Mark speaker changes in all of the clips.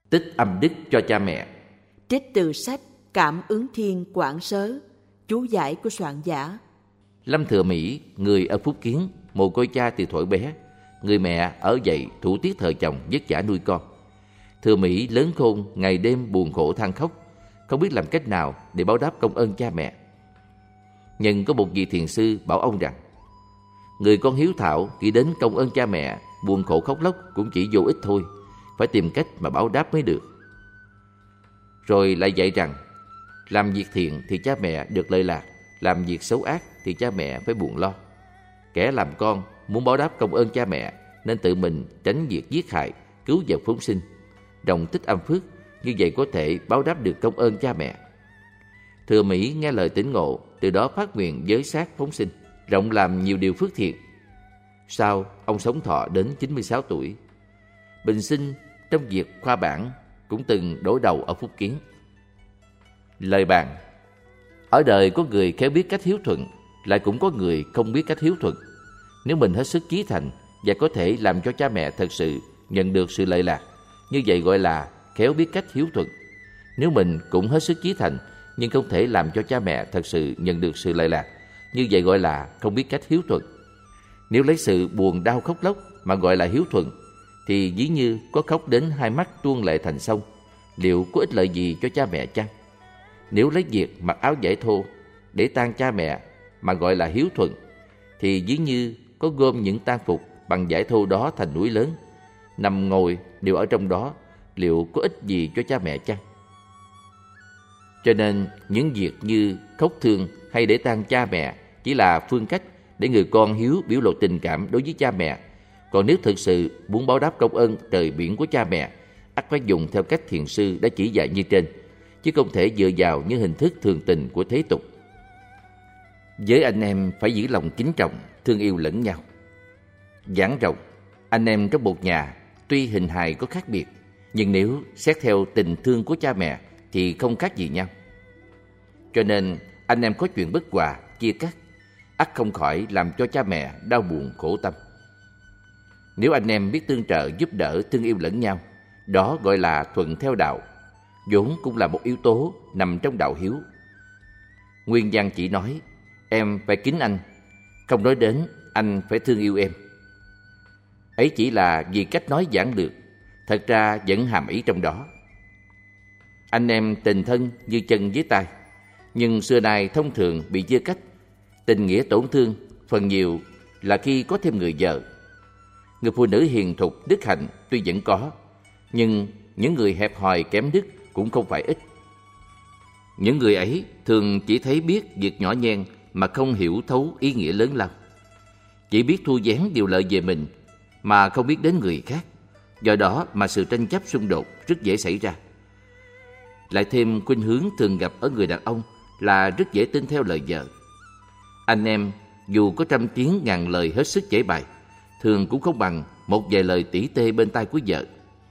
Speaker 1: tích âm đức cho cha mẹ.
Speaker 2: Trích từ sách Cảm ứng Thiên Quảng Sớ, chú giải của soạn giả.
Speaker 1: Lâm Thừa Mỹ, người ở Phúc Kiến, mồ côi cha từ thuở bé. Người mẹ ở dậy thủ tiết thờ chồng, vất vả nuôi con. Thừa Mỹ lớn khôn, ngày đêm buồn khổ than khóc, không biết làm cách nào để báo đáp công ơn cha mẹ. Nhưng có một vị thiền sư bảo ông rằng, người con hiếu thảo nghĩ đến công ơn cha mẹ, buồn khổ khóc lóc cũng chỉ vô ích thôi, phải tìm cách mà báo đáp mới được. Rồi lại dạy rằng, làm việc thiện thì cha mẹ được lợi lạc, làm việc xấu ác thì cha mẹ phải buồn lo. Kẻ làm con muốn báo đáp công ơn cha mẹ nên tự mình tránh việc giết hại, cứu vật phóng sinh, đồng tích âm phước, như vậy có thể báo đáp được công ơn cha mẹ. Thừa Mỹ nghe lời tỉnh ngộ, từ đó phát nguyện giới sát phóng sinh, rộng làm nhiều điều phước thiện. Sau, ông sống thọ đến 96 tuổi. Bình sinh trong việc khoa bảng cũng từng đối đầu ở Phúc Kiến. Lời bàn: ở đời có người khéo biết cách hiếu thuận, lại cũng có người không biết cách hiếu thuận. Nếu mình hết sức chí thành và có thể làm cho cha mẹ thật sự nhận được sự lợi lạc, như vậy gọi là khéo biết cách hiếu thuận. Nếu mình cũng hết sức chí thành nhưng không thể làm cho cha mẹ thật sự nhận được sự lợi lạc, như vậy gọi là không biết cách hiếu thuận. Nếu lấy sự buồn đau khóc lóc mà gọi là hiếu thuận, thì ví như có khóc đến hai mắt tuôn lệ thành sông, liệu có ích lợi gì cho cha mẹ chăng? Nếu lấy việc mặc áo vải thô để tang cha mẹ mà gọi là hiếu thuận, thì ví như có gom những tang phục bằng vải thô đó thành núi lớn, nằm ngồi đều ở trong đó, liệu có ích gì cho cha mẹ chăng? Cho nên những việc như khóc thương hay để tang cha mẹ chỉ là phương cách để người con hiếu biểu lộ tình cảm đối với cha mẹ. Còn nếu thực sự muốn báo đáp công ơn trời biển của cha mẹ, ắt phải dùng theo cách thiền sư đã chỉ dạy như trên, chứ không thể dựa vào những hình thức thường tình của thế tục. Với anh em phải giữ lòng kính trọng, thương yêu lẫn nhau. Giảng rộng, anh em trong một nhà tuy hình hài có khác biệt, nhưng nếu xét theo tình thương của cha mẹ thì không khác gì nhau. Cho nên anh em có chuyện bất hòa, chia cắt, ắt không khỏi làm cho cha mẹ đau buồn khổ tâm. Nếu anh em biết tương trợ giúp đỡ, thương yêu lẫn nhau, đó gọi là thuận theo đạo, vốn cũng là một yếu tố nằm trong đạo hiếu. Nguyên văn chỉ nói em phải kính anh, không nói đến anh phải thương yêu em. Ấy chỉ là vì cách nói giản lược, thật ra vẫn hàm ý trong đó. Anh em tình thân như chân với tay, nhưng xưa nay thông thường bị chia cách. Tình nghĩa tổn thương phần nhiều là khi có thêm người vợ. Người phụ nữ hiền thục đức hạnh tuy vẫn có, nhưng những người hẹp hòi kém đức cũng không phải ít. Những người ấy thường chỉ thấy biết việc nhỏ nhen mà không hiểu thấu ý nghĩa lớn lao, chỉ biết thu vén điều lợi về mình mà không biết đến người khác. Do đó mà sự tranh chấp xung đột rất dễ xảy ra. Lại thêm khuynh hướng thường gặp ở người đàn ông là rất dễ tin theo lời vợ. Anh em dù có trăm tiếng ngàn lời hết sức chảy bày, thường cũng không bằng một vài lời tỉ tê bên tai của vợ.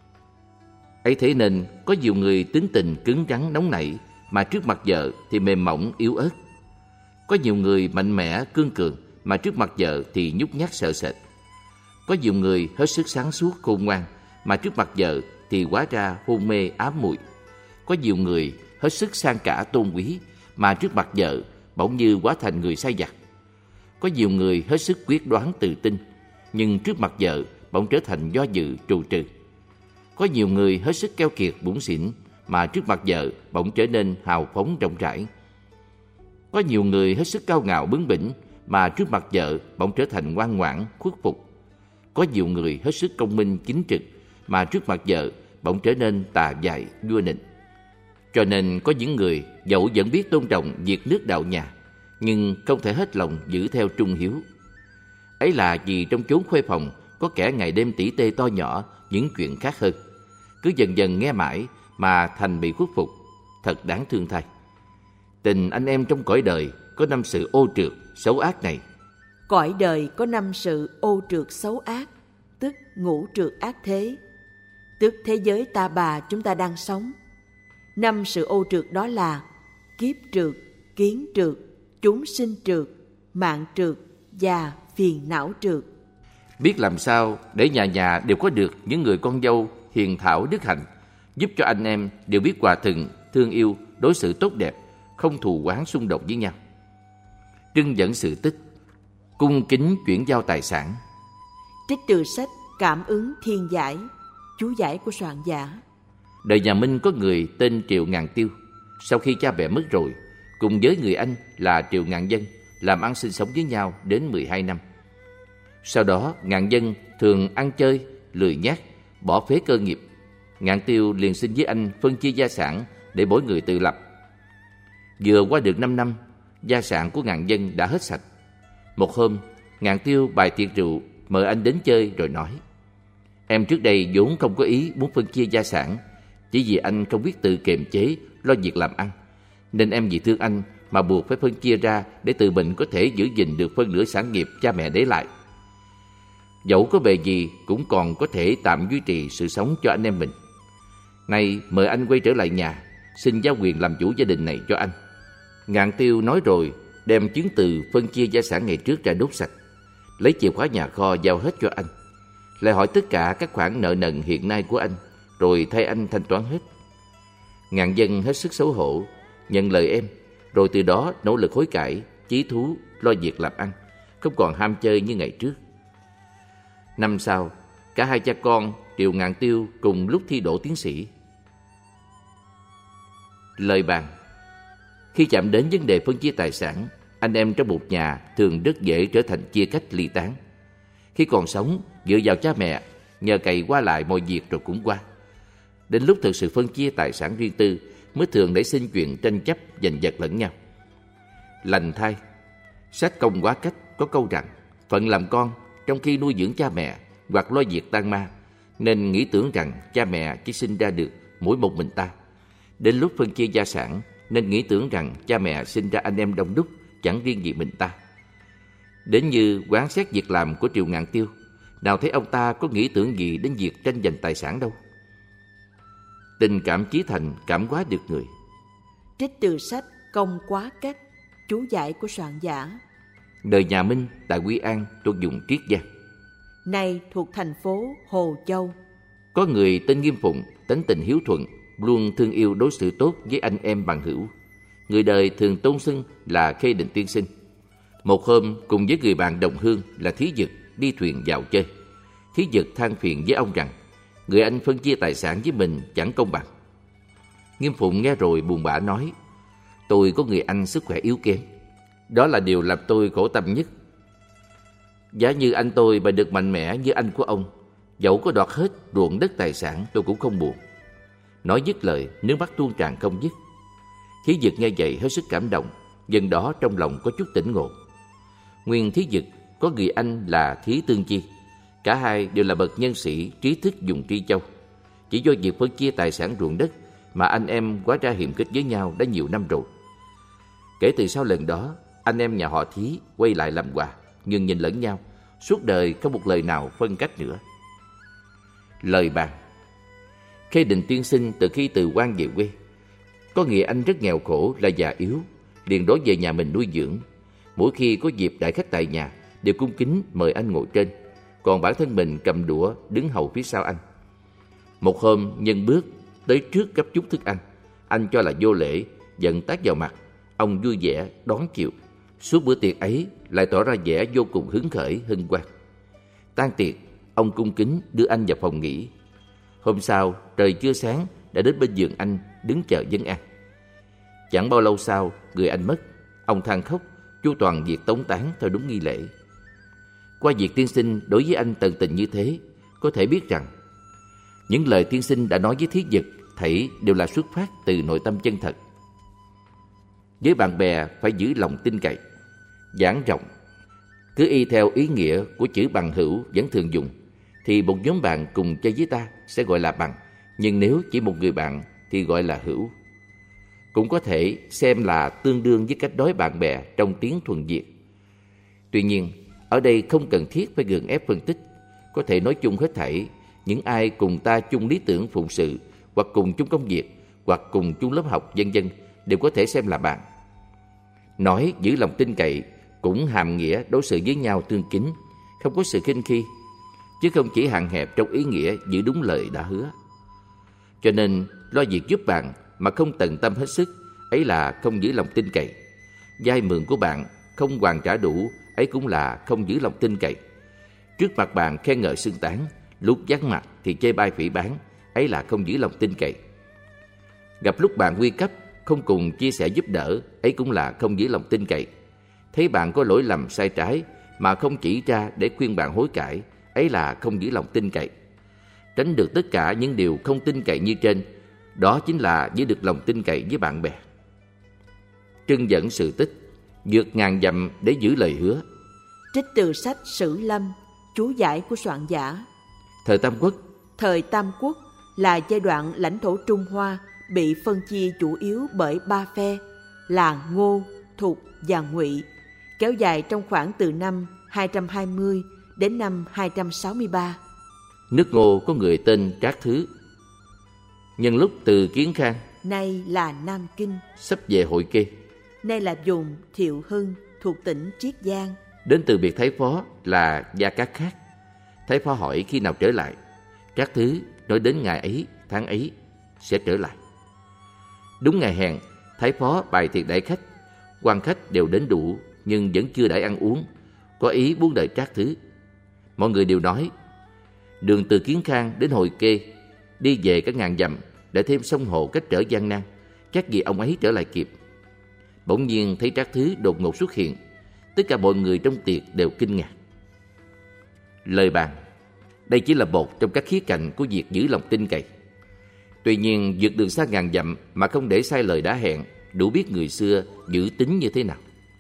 Speaker 1: Ấy thế nên có nhiều người tính tình cứng rắn nóng nảy mà trước mặt vợ thì mềm mỏng yếu ớt. Có nhiều người mạnh mẽ cương cường mà trước mặt vợ thì nhút nhát sợ sệt. Có nhiều người hết sức sáng suốt khôn ngoan mà trước mặt vợ thì hóa ra hôn mê ám muội. Có nhiều người hết sức sang cả tôn quý mà trước mặt vợ bỗng như hóa thành người sai vặt. Có nhiều người hết sức quyết đoán tự tin, nhưng trước mặt vợ bỗng trở thành do dự trù trừ. Có nhiều người hết sức keo kiệt bủn xỉn mà trước mặt vợ bỗng trở nên hào phóng rộng rãi. Có nhiều người hết sức cao ngạo bướng bỉnh mà trước mặt vợ bỗng trở thành ngoan ngoãn khuất phục. Có nhiều người hết sức công minh chính trực mà trước mặt vợ bỗng trở nên tà dại vua nịnh. Cho nên có những người dẫu vẫn biết tôn trọng việc nước đạo nhà, nhưng không thể hết lòng giữ theo trung hiếu. Ấy là vì trong chốn khuê phòng có kẻ ngày đêm tỉ tê to nhỏ những chuyện khác hơn, cứ dần dần nghe mãi mà thành bị khuất phục, thật đáng thương thay. Tình anh em trong cõi đời có 5 sự ô trượt xấu ác này.
Speaker 2: Cõi đời có 5 sự ô trượt xấu ác, tức ngũ trượt ác thế, tức thế giới ta bà chúng ta đang sống. 5 sự ô trượt đó là kiếp trượt, kiến trượt, chúng sinh trượt, mạng trượt và phiền não trượt.
Speaker 1: Biết làm sao để nhà nhà đều có được những người con dâu hiền thảo đức hạnh, giúp cho anh em đều biết hòa thuận, thương yêu, đối xử tốt đẹp, không thù oán xung đột với nhau. Trưng dẫn sự tích, cung kính chuyển giao tài sản.
Speaker 2: Trích từ sách Cảm ứng Thiên Giải, chú giải của soạn giả.
Speaker 1: Đời nhà Minh có người tên Triệu Ngàn Tiêu. Sau khi cha mẹ mất rồi, cùng với người anh là Triệu Ngạn Dân làm ăn sinh sống với nhau đến 12 năm. Sau đó Ngạn Dân thường ăn chơi, lười nhác, bỏ phế cơ nghiệp. Ngạn Tiêu liền xin với anh phân chia gia sản để mỗi người tự lập. Vừa qua được 5 năm, gia sản của Ngạn Dân đã hết sạch. Một hôm, Ngạn Tiêu bày tiệc rượu mời anh đến chơi rồi nói: Em trước đây vốn không có ý muốn phân chia gia sản, chỉ vì anh không biết tự kiềm chế lo việc làm ăn, nên em vì thương anh mà buộc phải phân chia ra để tự mình có thể giữ gìn được phân nửa sản nghiệp cha mẹ để lại. Dẫu có bề gì cũng còn có thể tạm duy trì sự sống cho anh em mình. Nay mời anh quay trở lại nhà, xin giao quyền làm chủ gia đình này cho anh. Ngạn Tiêu nói rồi đem chứng từ phân chia gia sản ngày trước ra đốt sạch, lấy chìa khóa nhà kho giao hết cho anh, lại hỏi tất cả các khoản nợ nần hiện nay của anh, rồi thay anh thanh toán hết. Ngạn Dân hết sức xấu hổ, nhận lời em, rồi từ đó nỗ lực hối cải, chí thú, lo việc làm ăn, không còn ham chơi như ngày trước. Năm sau, cả hai cha con Triệu Ngạn Tiêu cùng lúc thi đỗ tiến sĩ. Lời bàn. Khi chạm đến vấn đề phân chia tài sản, anh em trong một nhà thường rất dễ trở thành chia cách ly tán. Khi còn sống, dựa vào cha mẹ, nhờ cậy qua lại mọi việc rồi cũng qua. Đến lúc thực sự phân chia tài sản riêng tư mới thường nảy sinh chuyện tranh chấp giành giật lẫn nhau. Lành thay, sách Công Hóa Cách có câu rằng: phận làm con trong khi nuôi dưỡng cha mẹ hoặc lo việc tang ma, nên nghĩ tưởng rằng cha mẹ chỉ sinh ra được mỗi một mình ta. Đến lúc phân chia gia sản nên nghĩ tưởng rằng cha mẹ sinh ra anh em đông đúc, chẳng riêng gì mình ta. Đến như quán xét việc làm của Triệu Ngạn Tiêu, nào thấy ông ta có nghĩ tưởng gì đến việc tranh giành tài sản đâu. Tình cảm chí thành cảm hóa được người.
Speaker 2: Trích từ sách Công Hóa Cách, chú giải của soạn giả.
Speaker 1: Đời nhà Minh tại Quy An thuộc vùng Triết Giang,
Speaker 2: nay thuộc thành phố Hồ Châu.
Speaker 1: Có người tên Nghiêm Phụng, tánh tình hiếu thuận, luôn thương yêu đối xử tốt với anh em bằng hữu. Người đời thường tôn xưng là Khê Định tiên sinh. Một hôm cùng với người bạn đồng hương là Thí Dực đi thuyền vào chơi. Thí Dực than phiền với ông rằng người anh phân chia tài sản với mình chẳng công bằng. Nghiêm Phụng nghe rồi buồn bã nói: tôi có người anh sức khỏe yếu kém, đó là điều làm tôi khổ tâm nhất. Giả như anh tôi mà được mạnh mẽ như anh của ông, dẫu có đoạt hết ruộng đất tài sản tôi cũng không buồn. Nói dứt lời, nước mắt tuôn tràn không dứt. Thí Dực nghe vậy hết sức cảm động, dần đó trong lòng có chút tỉnh ngộ. Nguyên Thí Dực có người anh là Thí Tương Chi, cả hai đều là bậc nhân sĩ trí thức vùng Tri Châu. Chỉ do việc phân chia tài sản ruộng đất mà anh em hóa ra hiềm khích với nhau đã nhiều năm rồi. Kể từ sau lần đó, anh em nhà họ Thí quay lại làm hòa, nhưng nhìn lẫn nhau, suốt đời không một lời nào phân cách nữa. Lời bàn. Khê Định tiên sinh từ khi từ quan về quê, có người anh rất nghèo khổ là già yếu, liền đổ về nhà mình nuôi dưỡng. Mỗi khi có dịp đãi khách tại nhà, đều cung kính mời anh ngồi trên, còn bản thân mình cầm đũa đứng hầu phía sau anh. Một hôm nhân bước tới trước gấp chút thức ăn, anh cho là vô lễ, giận tát vào mặt. Ông vui vẻ đón chịu. Suốt bữa tiệc ấy lại tỏ ra vẻ vô cùng hứng khởi hân hoan. Tan tiệc, ông cung kính đưa anh vào phòng nghỉ. Hôm sau trời chưa sáng đã đến bên giường anh đứng chờ vấn an. Chẳng bao lâu sau người anh mất, ông than khóc, chu toàn việc tống táng theo đúng nghi lễ. Qua việc tiên sinh đối với anh tận tình như thế, có thể biết rằng những lời tiên sinh đã nói với Thí Dực thảy đều là xuất phát từ nội tâm chân thật. Với bạn bè phải giữ lòng tin cậy, giảng rộng. Cứ y theo ý nghĩa của chữ bằng hữu vẫn thường dùng, thì một nhóm bạn cùng chơi với ta sẽ gọi là bằng, nhưng nếu chỉ một người bạn thì gọi là hữu. Cũng có thể xem là tương đương với cách nói bạn bè trong tiếng thuần Việt. Tuy nhiên, ở đây không cần thiết phải gượng ép phân tích, có thể nói chung hết thảy những ai cùng ta chung lý tưởng phụng sự, hoặc cùng chung công việc, hoặc cùng chung lớp học, vân vân, đều có thể xem là bạn. Nói giữ lòng tin cậy cũng hàm nghĩa đối xử với nhau tương kính, không có sự khinh khi, chứ không chỉ hạn hẹp trong ý nghĩa giữ đúng lời đã hứa. Cho nên lo việc giúp bạn mà không tận tâm hết sức, ấy là không giữ lòng tin cậy. Vay mượn của bạn không hoàn trả đủ, ấy cũng là không giữ lòng tin cậy. Trước mặt bạn khen ngợi xưng tán, lúc vắng mặt thì chê bai phỉ báng, ấy là không giữ lòng tin cậy. Gặp lúc bạn nguy cấp, không cùng chia sẻ giúp đỡ, ấy cũng là không giữ lòng tin cậy. Thấy bạn có lỗi lầm sai trái mà không chỉ ra để khuyên bạn hối cải, ấy là không giữ lòng tin cậy. Tránh được tất cả những điều không tin cậy như trên, đó chính là giữ được lòng tin cậy với bạn bè. Trưng dẫn sự tích, vượt ngàn dặm để giữ lời hứa.
Speaker 2: Trích từ sách Sử Lâm, chú giải của soạn giả.
Speaker 1: Thời Tam Quốc.
Speaker 2: Thời Tam Quốc là giai đoạn lãnh thổ Trung Hoa bị phân chia chủ yếu bởi 3 phe là Ngô, Thục và Ngụy, kéo dài trong khoảng từ năm 220 đến năm 263.
Speaker 1: Nước Ngô có người tên Trác Thứ. Nhân lúc từ Kiến Khang,
Speaker 2: nay là Nam Kinh,
Speaker 1: sắp về Hội Kê,
Speaker 2: nay là vùng Thiệu Hưng thuộc tỉnh Triết Giang,
Speaker 1: đến từ biệt Thái Phó là Gia Cát Khác. Thái Phó hỏi khi nào trở lại. Trác Thứ nói đến ngày ấy, tháng ấy sẽ trở lại. Đúng ngày hẹn, Thái Phó bày tiệc đãi khách. Quan khách đều đến đủ nhưng vẫn chưa đãi ăn uống, có ý muốn đợi Trác Thứ. Mọi người đều nói đường từ Kiến Khang đến Hội Kê đi về cả ngàn dặm, để thêm sông hồ cách trở gian nan, chắc gì ông ấy trở lại kịp. Bỗng nhiên thấy Trác Thứ đột ngột xuất hiện, tất cả mọi người trong tiệc đều kinh ngạc. Lời bàn, đây chỉ là một trong các khía cạnh của việc giữ lòng tin cậy. Tuy nhiên, vượt đường xa ngàn dặm mà không để sai lời đã hẹn, đủ biết người xưa giữ tín như thế nào.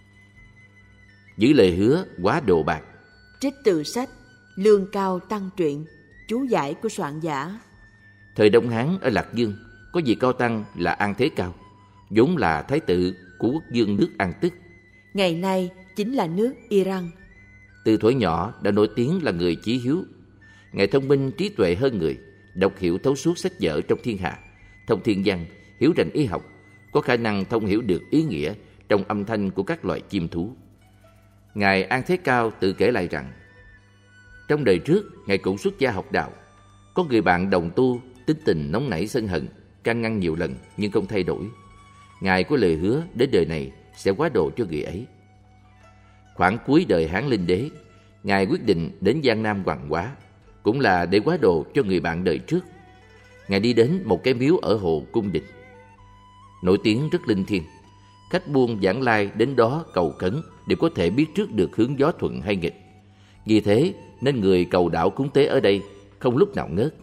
Speaker 1: Giữ lời hứa quá độ bạc.
Speaker 2: Trích từ sách Lương Cao Tăng Truyện, chú giải của soạn giả.
Speaker 1: Thời Đông Hán ở Lạc Dương có vị cao tăng là An Thế Cao, vốn là thái tử của quốc vương nước An Tức,
Speaker 2: ngày nay chính là nước Iran.
Speaker 1: Từ thuở nhỏ đã nổi tiếng là người chí hiếu. Ngài thông minh trí tuệ hơn người, đọc hiểu thấu suốt sách vở trong thiên hạ, thông thiên văn, hiểu rành y học, có khả năng thông hiểu được ý nghĩa trong âm thanh của các loài chim thú. Ngài An Thế Cao tự kể lại rằng, trong đời trước Ngài cũng xuất gia học đạo. Có người bạn đồng tu, tính tình nóng nảy sân hận, can ngăn nhiều lần nhưng không thay đổi. Ngài có lời hứa đến đời này sẽ hóa độ cho người ấy. Khoảng cuối đời Hán Linh Đế, Ngài quyết định đến Giang Nam Hoàng Hóa, cũng là để hóa độ cho người bạn đời trước. Ngài đi đến một cái miếu ở Hồ Cung Đình, nổi tiếng rất linh thiêng. Khách buôn vãng lai đến đó cầu khấn đều có thể biết trước được hướng gió thuận hay nghịch. Vì thế nên người cầu đạo cúng tế ở đây không lúc nào ngớt.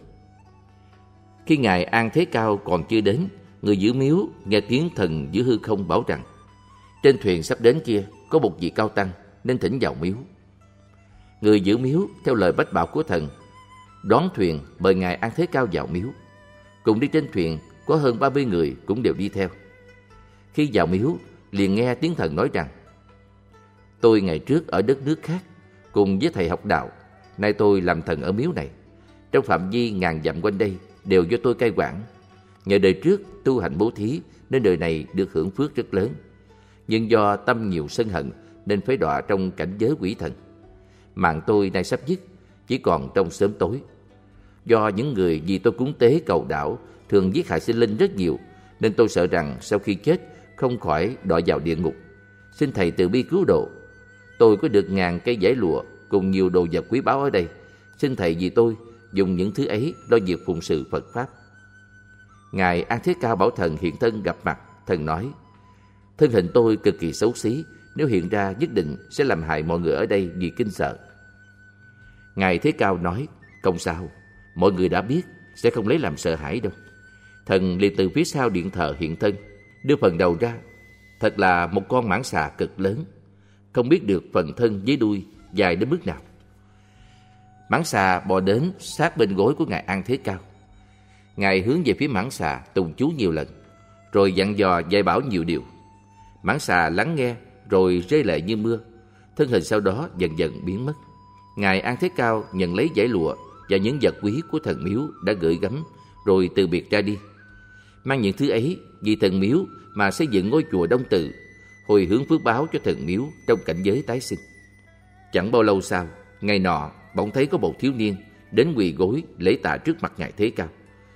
Speaker 1: Khi Ngài An Thế Cao còn chưa đến, người giữ miếu nghe tiếng thần giữa hư không bảo rằng trên thuyền sắp đến kia có một vị cao tăng nên thỉnh vào miếu. Người giữ miếu theo lời bách bảo của thần đón thuyền mời Ngài An Thế Cao vào miếu. Cùng đi trên thuyền có hơn 30 người cũng đều đi theo. Khi vào miếu liền nghe tiếng thần nói rằng: tôi ngày trước ở đất nước khác cùng với thầy học đạo, nay tôi làm thần ở miếu này. Trong phạm vi ngàn dặm quanh đây đều do tôi cai quản. Nhờ đời trước tu hành bố thí nên đời này được hưởng phước rất lớn. Nhưng do tâm nhiều sân hận nên phải đọa trong cảnh giới quỷ thần. Mạng tôi nay sắp dứt, chỉ còn trong sớm tối. Do những người vì tôi cúng tế cầu đạo thường giết hại sinh linh rất nhiều, nên tôi sợ rằng sau khi chết không khỏi đọa vào địa ngục. Xin thầy từ bi cứu độ. Tôi có được ngàn cây giải lụa cùng nhiều đồ vật quý báu ở đây. Xin thầy vì tôi dùng những thứ ấy lo việc phụng sự Phật Pháp. Ngài An Thế Cao bảo thần hiện thân gặp mặt. Thần nói: thân hình tôi cực kỳ xấu xí, nếu hiện ra nhất định sẽ làm hại mọi người ở đây vì kinh sợ. Ngài Thế Cao nói: không sao, mọi người đã biết, sẽ không lấy làm sợ hãi đâu. Thần liền từ phía sau điện thờ hiện thân, đưa phần đầu ra. Thật là một con mãng xà cực lớn, không biết được phần thân với đuôi dài đến mức nào. Mãng xà bò đến sát bên gối của Ngài An Thế Cao. Ngài hướng về phía mãng xà tụng chú nhiều lần, rồi dặn dò dạy bảo nhiều điều. Mãng xà lắng nghe rồi rơi lệ như mưa. Thân hình sau đó dần dần biến mất. Ngài An Thế Cao nhận lấy dải lụa và những vật quý của thần miếu đã gửi gắm, rồi từ biệt ra đi. Mang những thứ ấy vì thần miếu mà xây dựng ngôi chùa Đông Tự, hồi hướng phước báo cho thần miếu trong cảnh giới tái sinh. Chẳng bao lâu sau, ngày nọ bỗng thấy có một thiếu niên đến quỳ gối lễ tạ trước mặt Ngài Thế Cao.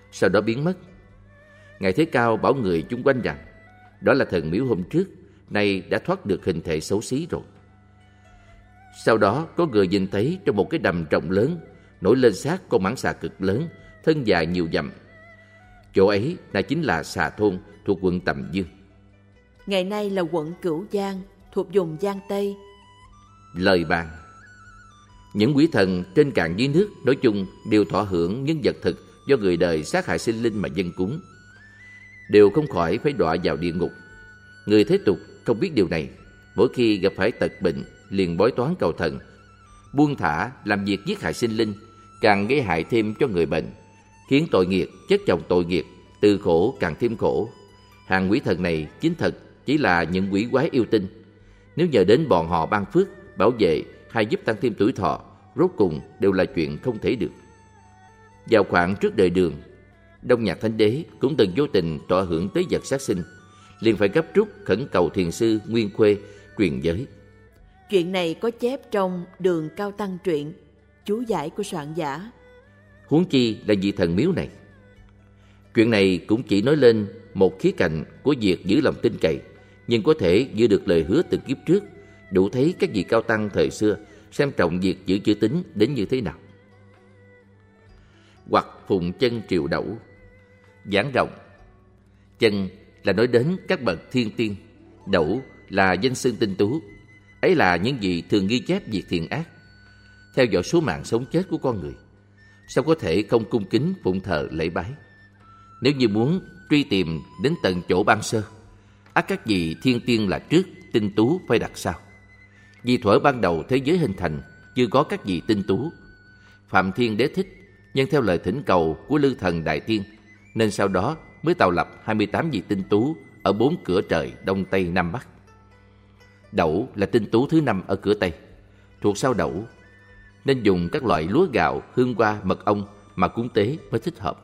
Speaker 1: sau đó biến mất. Ngài Thế Cao bảo người chung quanh rằng đó là thần miếu hôm trước, nay đã thoát được hình thể xấu xí rồi. Sau đó có người nhìn thấy trong một cái đầm rộng lớn nổi lên xác con mãng xà cực lớn, thân dài nhiều dặm. Chỗ ấy là chính là Xà Thôn thuộc quận Tầm Dương.
Speaker 2: Ngày nay là quận Cửu Giang thuộc vùng Giang Tây.
Speaker 1: Lời bàn. Những quỷ thần trên cạn dưới nước nói chung đều thọ hưởng những vật thực do người đời sát hại sinh linh mà dâng cúng, đều không khỏi phải đọa vào địa ngục. Người thế tục không biết điều này, mỗi khi gặp phải tật bệnh liền bói toán cầu thần, buông thả làm việc giết hại sinh linh, càng gây hại thêm cho người bệnh, khiến tội nghiệp chất chồng tội nghiệp, từ khổ càng thêm khổ. Hàng quỷ thần này chính thật chỉ là những quỷ quái yêu tinh. Nếu nhờ đến bọn họ ban phước, bảo vệ hay giúp tăng thêm tuổi thọ, rốt cùng đều là chuyện không thể được. Vào khoảng trước đời Đường, Đông Nhạc Thánh Đế cũng từng vô tình tọa hưởng tế vật sát sinh, liền phải gấp rút khẩn cầu thiền sư Nguyên Khuê truyền giới.
Speaker 2: Chuyện này có chép trong Đường Cao Tăng truyện, chú giải của soạn giả.
Speaker 1: Huống chi là vị thần miếu này. Chuyện này cũng chỉ nói lên một khía cạnh của việc giữ lòng tin cậy, nhưng có thể giữ được lời hứa từ kiếp trước, đủ thấy các vị cao tăng thời xưa xem trọng việc giữ chữ tín đến như thế nào. Hoặc phụng chân triều đẩu. Giảng rộng. Chân là nói đến các bậc thiên tiên, đẩu là danh xưng tinh tú. Ấy là những gì thường ghi chép việc thiện ác, theo dõi số mạng sống chết của con người, sao có thể không cung kính phụng thờ lễ bái. Nếu như muốn truy tìm đến tận chỗ ban sơ, ắt các vị thiên tiên là trước, tinh tú phải đặt sau. Vì thuở ban đầu thế giới hình thành chưa có các vị tinh tú. Phạm Thiên Đế thích nhưng theo lời thỉnh cầu của Lư Thần Đại Tiên, nên sau đó mới tạo lập 28 vị tinh tú ở 4 cửa trời Đông Tây Nam Bắc. Đẩu là tinh tú thứ 5 ở cửa Tây, thuộc sau đẩu, nên dùng các loại lúa gạo, hương hoa, mật ong mà cúng tế mới thích hợp.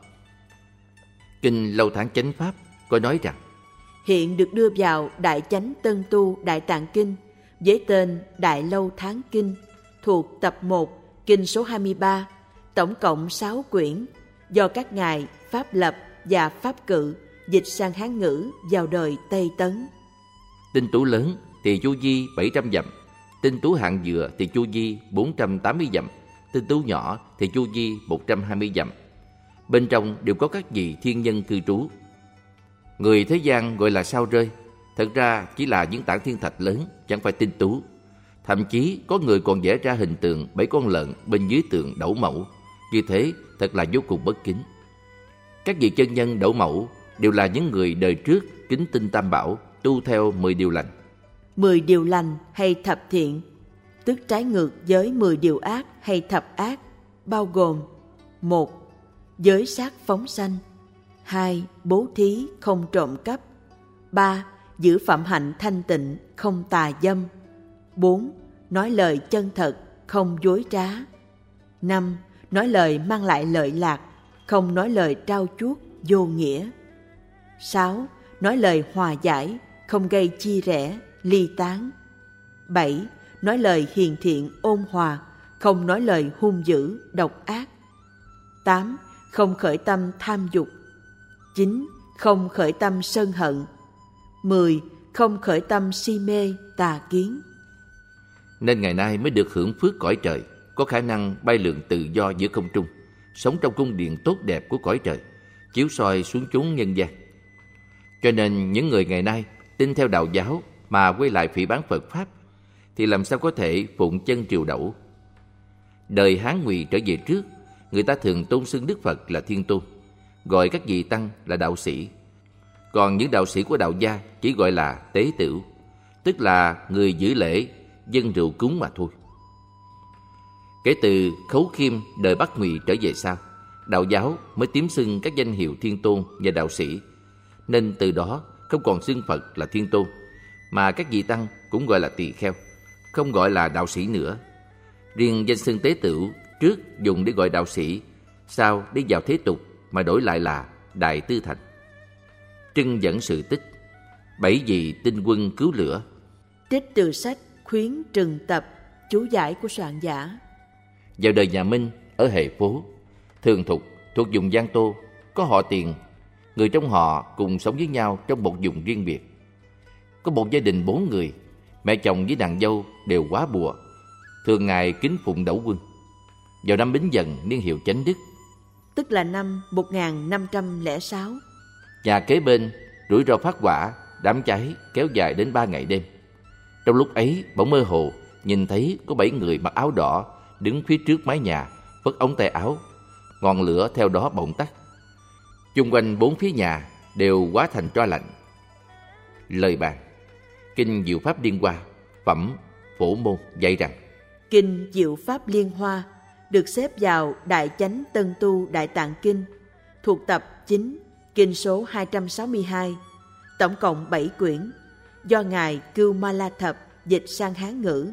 Speaker 1: Kinh Lâu Tháng Chánh Pháp có nói rằng
Speaker 2: hiện được đưa vào Đại Chánh Tân Tu Đại Tạng Kinh với tên Đại Lâu Tháng Kinh, thuộc tập 1, kinh số 23, tổng cộng 6 quyển, do các ngài Pháp Lập và Pháp Cự dịch sang Hán ngữ vào đời Tây Tấn. Tinh
Speaker 1: tú lớn thì chu vi 700 dặm, tinh tú hạng vừa thì chu vi 480 dặm, tinh tú nhỏ thì chu vi 120 dặm. Bên trong đều có các vị thiên nhân cư trú. Người thế gian gọi là sao rơi, thật ra chỉ là những tảng thiên thạch lớn, chẳng phải tinh tú. Thậm chí có người còn vẽ ra hình tượng 7 con lợn bên dưới tượng Đẩu Mẫu, như thế thật là vô cùng bất kính. Các vị chân nhân Đẩu Mẫu đều là những người đời trước kính tinh Tam Bảo, tu theo 10 điều lành.
Speaker 2: 10 điều lành hay thập thiện, tức trái ngược với 10 điều ác hay thập ác, bao gồm: 1. Giới sát phóng sanh. 2. Bố thí không trộm cắp. 3. Giữ phẩm hạnh thanh tịnh không tà dâm. 4. Nói lời chân thật không dối trá. 5. Nói lời mang lại lợi lạc, không nói lời trao chuốt vô nghĩa. 6. Nói lời hòa giải, không gây chia rẽ, ly tán. 7. Nói lời hiền thiện ôn hòa, không nói lời hung dữ, độc ác. 8. Không khởi tâm tham dục. 9. Không khởi tâm sân hận. 10. Không khởi tâm si mê, tà kiến.
Speaker 1: Nên ngày nay mới được hưởng phước cõi trời, có khả năng bay lượn tự do giữa không trung, sống trong cung điện tốt đẹp của cõi trời, chiếu soi xuống chốn nhân gian. Cho nên những người ngày nay tin theo đạo giáo mà quay lại phỉ báng Phật Pháp thì làm sao có thể phụng chân triều Đẩu. Đời Hán Ngụy trở về trước, người ta thường tôn xưng Đức Phật là Thiên Tôn, gọi các vị tăng là đạo sĩ. Còn những đạo sĩ của đạo gia chỉ gọi là tế tửu, tức là người giữ lễ, dâng rượu cúng mà thôi. Kể từ Khấu Khiêm đời Bắc Ngụy trở về sau, đạo giáo mới tiếm xưng các danh hiệu Thiên Tôn và đạo sĩ, nên từ đó không còn xưng Phật là Thiên Tôn, mà các vị tăng cũng gọi là tỳ kheo, không gọi là đạo sĩ nữa. Riêng danh xưng tế tửu trước dùng để gọi đạo sĩ, sau đi vào thế tục mà đổi lại là Đại Tư Thành. Trưng dẫn sự tích 7 vị tinh quân cứu lửa.
Speaker 2: Trích từ sách Khuyến Trừng Tập, chú giải của soạn giả.
Speaker 1: Vào đời nhà Minh, ở Hệ Phố, Thường Thục thuộc vùng Giang Tô, có họ Tiền. Người trong họ cùng sống với nhau trong một vùng riêng biệt. Có một gia đình 4 người, mẹ chồng với nàng dâu đều quá bùa, thường ngày kính phụng Đẩu Quân. Vào năm Bính Dần niên hiệu Chánh Đức,
Speaker 2: tức là năm 1506,
Speaker 1: nhà kế bên rủi ro phát hỏa, đám cháy kéo dài đến 3 ngày đêm. Trong lúc ấy bỗng mơ hồ nhìn thấy có 7 người mặc áo đỏ đứng phía trước mái nhà, vất ống tay áo. Ngọn lửa theo đó bỗng tắt. Chung quanh 4 phía nhà đều hóa thành tro lạnh. Lời bàn. Kinh Diệu Pháp Liên Hoa, phẩm Phổ Môn dạy rằng:
Speaker 2: Kinh Diệu Pháp Liên Hoa được xếp vào Đại Chánh Tân Tu Đại Tạng Kinh, thuộc tập 9, kinh số 262, tổng cộng 7 quyển, do Ngài Cưu Ma La Thập dịch sang Hán ngữ.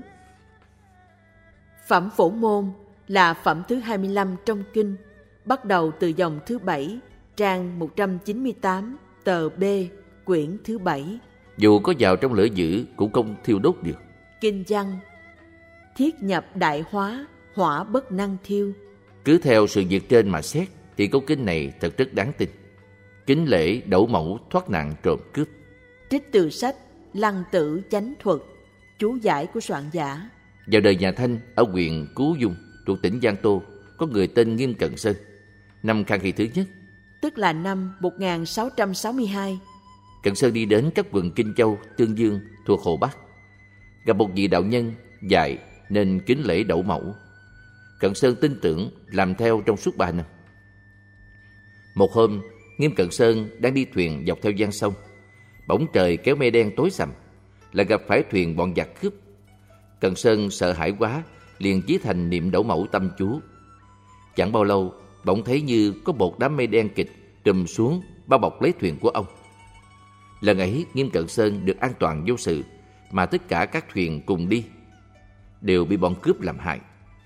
Speaker 2: Phẩm Phổ Môn là phẩm thứ 25 trong kinh, bắt đầu từ dòng thứ 7, trang 198, tờ B, quyển thứ 7.
Speaker 1: Dù có vào trong lửa dữ cũng không thiêu đốt được.
Speaker 2: Kinh văn: Thiết nhập đại hóa, hỏa bất năng thiêu.
Speaker 1: Cứ theo sự việc trên mà xét thì câu kinh này thật rất đáng tin. Kính lễ Đẩu Mẫu thoát nạn trộm cướp.
Speaker 2: Trích từ sách Lăng Tử Chánh Thuật, chú giải của soạn giả.
Speaker 1: Vào đời nhà Thanh ở huyện Cú Dung thuộc tỉnh Giang Tô, có người tên Nghiêm Cận Sơn. Năm Khang Hy thứ nhất,
Speaker 2: tức là năm 1662,
Speaker 1: Cận Sơn đi đến các quận Kinh Châu, Tương Dương thuộc Hồ Bắc, gặp một vị đạo nhân dạy nên kính lễ Đẩu Mẫu. Cận Sơn tin tưởng làm theo trong suốt 3 năm. Một hôm, Nghiêm Cận Sơn đang đi thuyền dọc theo giang sông, bỗng trời kéo mây đen tối sầm, lại gặp phải thuyền bọn giặc cướp. Cận Sơn sợ hãi quá, liền chí thành niệm Đẩu Mẫu tâm chú. Chẳng bao lâu, bỗng thấy như có một đám mây đen kịch trùm xuống bao bọc lấy thuyền của ông. Lần ấy Nghiêm Cận Sơn được an toàn vô sự, mà tất cả các thuyền cùng đi đều bị bọn cướp làm hại.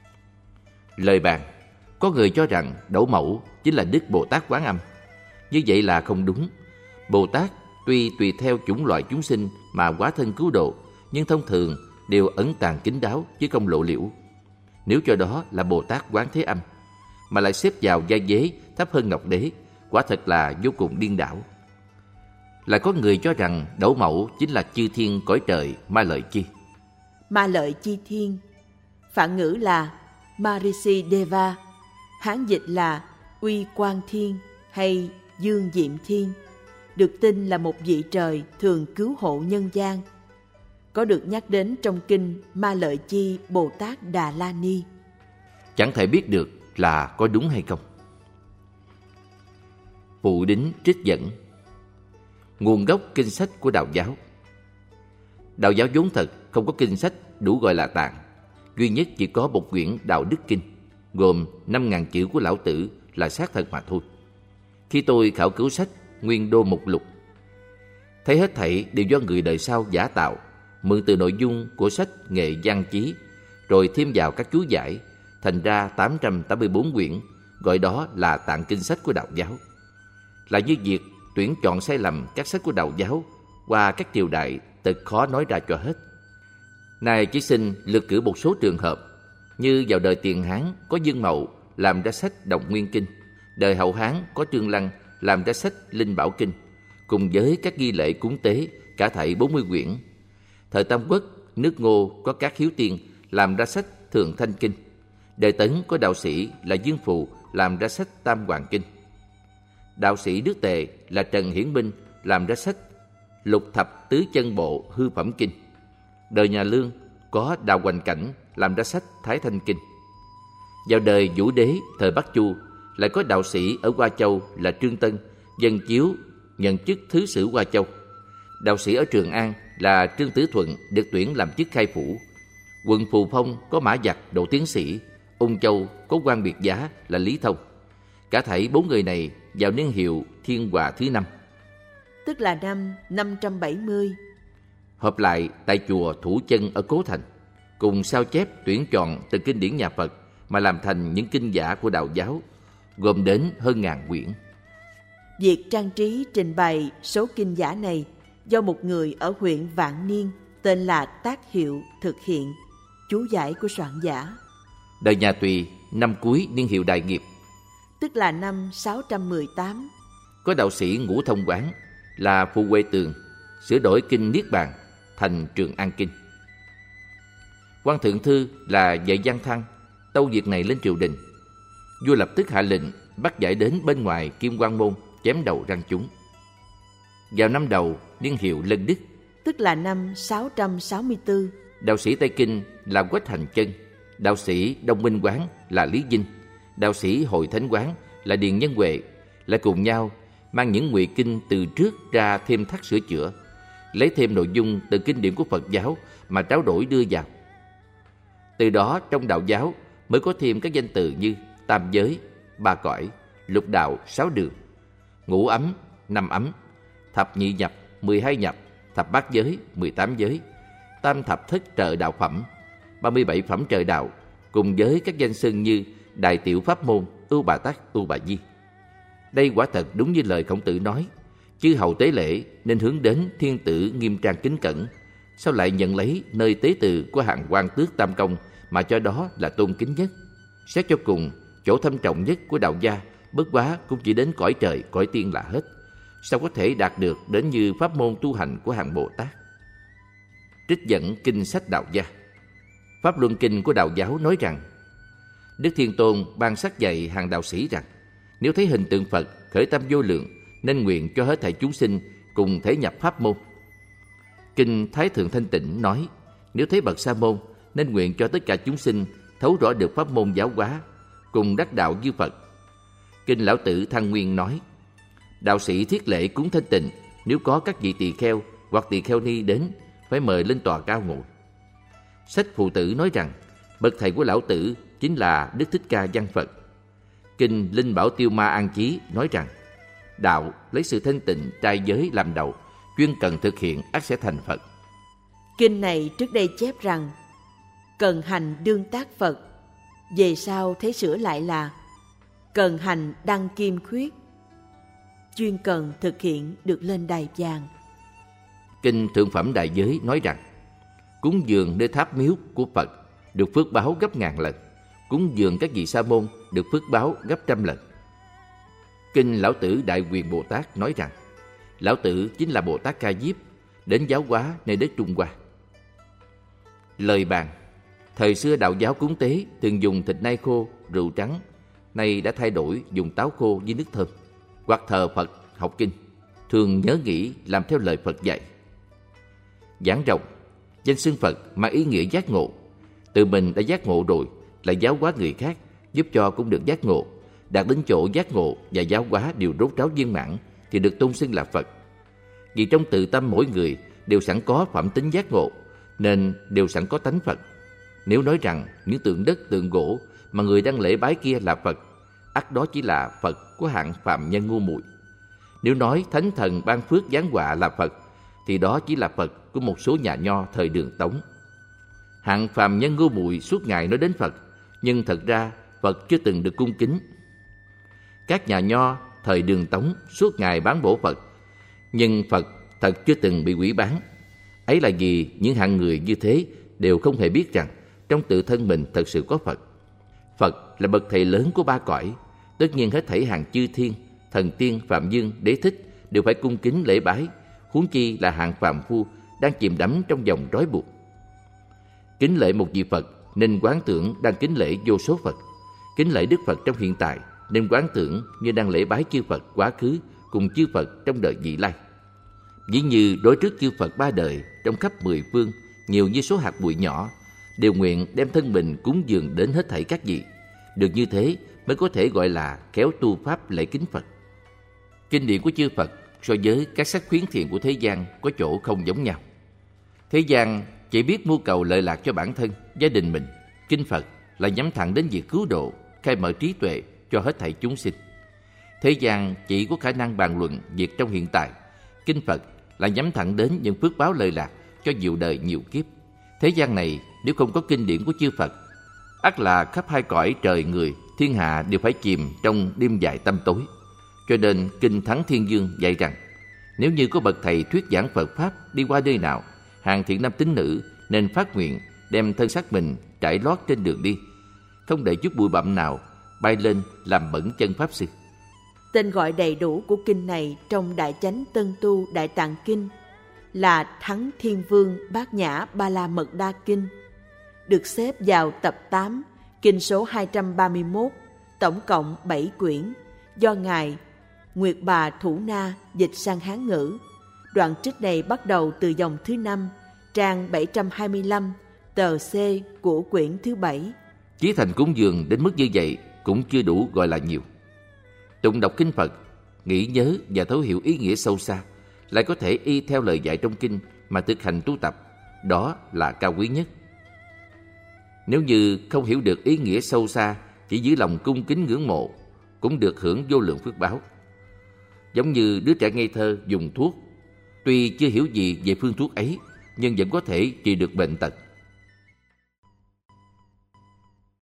Speaker 1: Lời bàn. Có người cho rằng Đẩu Mẫu chính là Đức Bồ Tát Quán Âm. Như vậy là không đúng. Bồ Tát tuy tùy theo chủng loại chúng sinh mà hóa thân cứu độ, nhưng thông thường đều ẩn tàng kín đáo chứ không lộ liễu. Nếu cho đó là Bồ Tát Quán Thế Âm, mà lại xếp vào giai giới thấp hơn Ngọc Đế, quả thật là vô cùng điên đảo. Lại có người cho rằng Đẩu Mẫu chính là chư thiên cõi trời Ma Lợi Chi.
Speaker 2: Ma Lợi Chi Thiên, phạn ngữ là Marishi Deva, Hán dịch là Uy Quang Thiên hay Dương Diệm Thiên, được tin là một vị trời thường cứu hộ nhân gian, có được nhắc đến trong kinh Ma Lợi Chi Bồ Tát Đà La Ni.
Speaker 1: Chẳng thể biết được là có đúng hay không. Phụ đính trích dẫn. Nguồn gốc kinh sách của Đạo giáo. Đạo giáo vốn thật không có kinh sách đủ gọi là tạng, duy nhất chỉ có một quyển Đạo Đức Kinh, gồm 5.000 chữ của Lão Tử là xác thật mà thôi. Khi tôi khảo cứu sách Nguyên Đô Mục Lục, thấy hết thảy đều do người đời sau giả tạo, mượn từ nội dung của sách Nghệ Văn Chí, rồi thêm vào các chú giải, thành ra 884 quyển, gọi đó là tạng kinh sách của Đạo giáo. Là như việc tuyển chọn sai lầm các sách của Đạo giáo qua các triều đại thật khó nói ra cho hết. Nay chỉ xin lược cử một số trường hợp, như vào đời Tiền Hán có Dương Mậu làm ra sách Đồng Nguyên Kinh, đời Hậu Hán có Trương Lăng làm ra sách Linh Bảo Kinh, cùng với các nghi lễ cúng tế, cả thảy 40 quyển. Thời Tam Quốc, nước Ngô có các Hiếu Tiên làm ra sách Thượng Thanh Kinh. Đời Tấn có đạo sĩ là Dương Phù làm ra sách Tam Hoàng Kinh. Đạo sĩ nước Tề là Trần Hiển Minh làm ra sách Lục Thập Tứ Chân Bộ Hư Phẩm Kinh. Đời nhà Lương có Đào Hoành Cảnh làm ra sách Thái Thanh Kinh. Vào đời Vũ Đế thời Bắc Chu lại có đạo sĩ ở Hoa Châu là Trương Tân dâng chiếu nhận chức thứ sử Hoa Châu. Đạo sĩ ở Trường An là Trương Tử Thuận được tuyển làm chức khai phủ. Quận Phù Phong có Mã Giặc độ tiến sĩ. Ung Châu có quan biệt giá là Lý Thông. Cả thảy 4 người này vào niên hiệu Thiên Hòa thứ 5,
Speaker 2: tức là năm 570,
Speaker 1: họp lại tại chùa Thủ Chân ở Cố Thành, cùng sao chép tuyển chọn từ kinh điển nhà Phật mà làm thành những kinh giả của Đạo giáo, gồm đến hơn 1000 quyển.
Speaker 2: Việc trang trí trình bày số kinh giả này do một người ở huyện Vạn Niên tên là Tác Hiệu thực hiện. Chú giải của soạn giả.
Speaker 1: Đời nhà Tùy năm cuối niên hiệu Đại Nghiệp,
Speaker 2: tức là năm 618.
Speaker 1: Có đạo sĩ Ngũ Thông Quán là Phù Huệ Tường sửa đổi kinh Niết Bàn thành Trường An Kinh. Quan Thượng Thư là Vệ Văn Thăng tâu việc này lên triều đình. Vua lập tức hạ lệnh bắt giải đến bên ngoài Kim Quan Môn chém đầu răng chúng. Vào năm đầu niên hiệu Lân Đức,
Speaker 2: tức là năm 664,
Speaker 1: đạo sĩ Tây Kinh là Quách Hành Chân, đạo sĩ Đông Minh Quán là Lý Vinh, đạo sĩ Hội Thánh Quán là Điền Nhân Huệ lại cùng nhau mang những ngụy kinh từ trước ra thêm thắt sửa chữa, lấy thêm nội dung từ kinh điển của Phật giáo mà tráo đổi đưa vào. Từ đó trong đạo giáo mới có thêm các danh từ như tam giới, ba cõi, lục đạo, 6 đường, ngũ ấm, 5 ấm, thập nhị nhập, 12 nhập, thập bát giới, 18 giới, tam thập thất trợ đạo phẩm, 37 phẩm trời đạo, cùng với các danh xưng như Đại Tiểu Pháp Môn, Ưu Bà Tắc, Ưu Bà Di. Đây quả thật đúng như lời Khổng Tử nói, chư hầu tế lễ nên hướng đến thiên tử nghiêm trang kính cẩn, sao lại nhận lấy nơi tế từ của hàng quan tước tam công mà cho đó là tôn kính nhất. Xét cho cùng, chỗ thâm trọng nhất của đạo gia bất quá cũng chỉ đến cõi trời, cõi tiên là hết, sao có thể đạt được đến như pháp môn tu hành của hàng Bồ Tát. Trích dẫn kinh sách đạo gia. Pháp Luân Kinh của đạo giáo nói rằng, Đức Thiên Tôn ban sắc dạy hàng đạo sĩ rằng, nếu thấy hình tượng Phật khởi tâm vô lượng, nên nguyện cho hết thảy chúng sinh cùng thể nhập pháp môn. Kinh Thái Thượng Thanh Tịnh nói, nếu thấy bậc sa môn, nên nguyện cho tất cả chúng sinh thấu rõ được pháp môn giáo hóa, cùng đắc đạo như Phật. Kinh Lão Tử Thăng Nguyên nói, đạo sĩ thiết lễ cúng thanh tịnh, nếu có các vị tỳ kheo hoặc tỳ kheo ni đến, phải mời lên tòa cao ngồi. Sách Phụ Tử nói rằng, bậc thầy của Lão Tử chính là Đức Thích Ca Văn Phật. Kinh Linh Bảo Tiêu Ma An Chí nói rằng, đạo lấy sự thanh tịnh trai giới làm đầu, chuyên cần thực hiện ắt sẽ thành Phật.
Speaker 2: Kinh này trước đây chép rằng, cần hành đương tác Phật, về sau thấy sửa lại là cần hành đăng kim khuyết, chuyên cần thực hiện được lên đài vàng.
Speaker 1: Kinh Thượng Phẩm Đại Giới nói rằng, cúng dường nơi tháp miếu của Phật được phước báo gấp 1000 lần, cúng dường các vị sa môn được phước báo gấp 100 lần. Kinh Lão Tử Đại Quyền Bồ Tát nói rằng, Lão Tử chính là Bồ Tát Ca Diếp, đến giáo hóa nơi đất Trung Hoa. Lời bàn. Thời xưa đạo giáo cúng tế thường dùng thịt nai khô, rượu trắng, nay đã thay đổi dùng táo khô với nước thơm. Hoặc thờ Phật học kinh, thường nhớ nghĩ làm theo lời Phật dạy. Giảng rộng. Danh xưng Phật mang ý nghĩa giác ngộ. Tự mình đã giác ngộ rồi, lại giáo hóa người khác, giúp cho cũng được giác ngộ. Đạt đến chỗ giác ngộ và giáo hóa đều rốt ráo viên mãn thì được tôn xưng là Phật. Vì trong tự tâm mỗi người đều sẵn có phẩm tính giác ngộ, nên đều sẵn có tánh Phật. Nếu nói rằng những tượng đất, tượng gỗ mà người đang lễ bái kia là Phật, ắt đó chỉ là Phật của hạng phàm nhân ngu muội. Nếu nói thánh thần ban phước giáng họa là Phật, thì đó chỉ là Phật của một số nhà nho thời Đường Tống. Hạng phàm nhân ngu muội suốt ngày nói đến Phật, nhưng thật ra Phật chưa từng được cung kính. Các nhà nho thời Đường Tống suốt ngày bán bổ Phật, nhưng Phật thật chưa từng bị hủy bán. Ấy là vì những hạng người như thế đều không hề biết rằng trong tự thân mình thật sự có Phật. Phật là bậc thầy lớn của ba cõi, tất nhiên hết thảy hàng chư thiên, thần tiên, phạm dương, đế thích đều phải cung kính lễ bái, huống chi là hạng phàm phu đang chìm đắm trong dòng trói buộc. Kính lễ một vị Phật nên quán tưởng đang kính lễ vô số Phật. Kính lễ Đức Phật trong hiện tại nên quán tưởng như đang lễ bái chư Phật quá khứ cùng chư Phật trong đời vị lai. Ví như đối trước chư Phật ba đời trong khắp 10 phương, nhiều như số hạt bụi nhỏ, đều nguyện đem thân mình cúng dường đến hết thảy các vị. Được như thế mới có thể gọi là khéo tu pháp lễ kính Phật. Kinh điển của chư Phật so với các sách khuyến thiện của thế gian có chỗ không giống nhau. Thế gian chỉ biết mưu cầu lợi lạc cho bản thân, gia đình mình. Kinh Phật là nhắm thẳng đến việc cứu độ, khai mở trí tuệ cho hết thảy chúng sinh. Thế gian chỉ có khả năng bàn luận việc trong hiện tại. Kinh Phật là nhắm thẳng đến những phước báo lợi lạc cho nhiều đời nhiều kiếp. Thế gian này nếu không có kinh điển của chư Phật, ắt là khắp hai cõi trời người, thiên hạ đều phải chìm trong đêm dài tăm tối. Cho nên Kinh Thắng Thiên Dương dạy rằng, nếu như có bậc thầy thuyết giảng Phật Pháp đi qua nơi nào, hàng thiện nam tín nữ nên phát nguyện đem thân xác mình trải lót trên đường đi, không để chút bụi bặm nào bay lên làm bẩn chân Pháp Sư.
Speaker 2: Tên gọi đầy đủ của kinh này trong Đại Chánh Tân Tu Đại Tạng Kinh là Thắng Thiên Vương Bát Nhã Ba La Mật Đa Kinh, được xếp vào tập 8, kinh số 231, tổng cộng 7 quyển, do Ngài Nguyệt Bà Thủ Na dịch sang Hán ngữ. Đoạn trích này bắt đầu từ dòng thứ 5, trang 725, tờ C của quyển thứ 7.
Speaker 1: Chí thành cúng dường đến mức như vậy cũng chưa đủ gọi là nhiều. Tụng đọc kinh Phật, nghĩ nhớ và thấu hiểu ý nghĩa sâu xa, lại có thể y theo lời dạy trong kinh mà thực hành tu tập, đó là cao quý nhất. Nếu như không hiểu được ý nghĩa sâu xa, chỉ giữ lòng cung kính ngưỡng mộ, cũng được hưởng vô lượng phước báo. Giống như đứa trẻ ngây thơ dùng thuốc, tuy chưa hiểu gì về phương thuốc ấy, nhưng vẫn có thể trị được bệnh tật.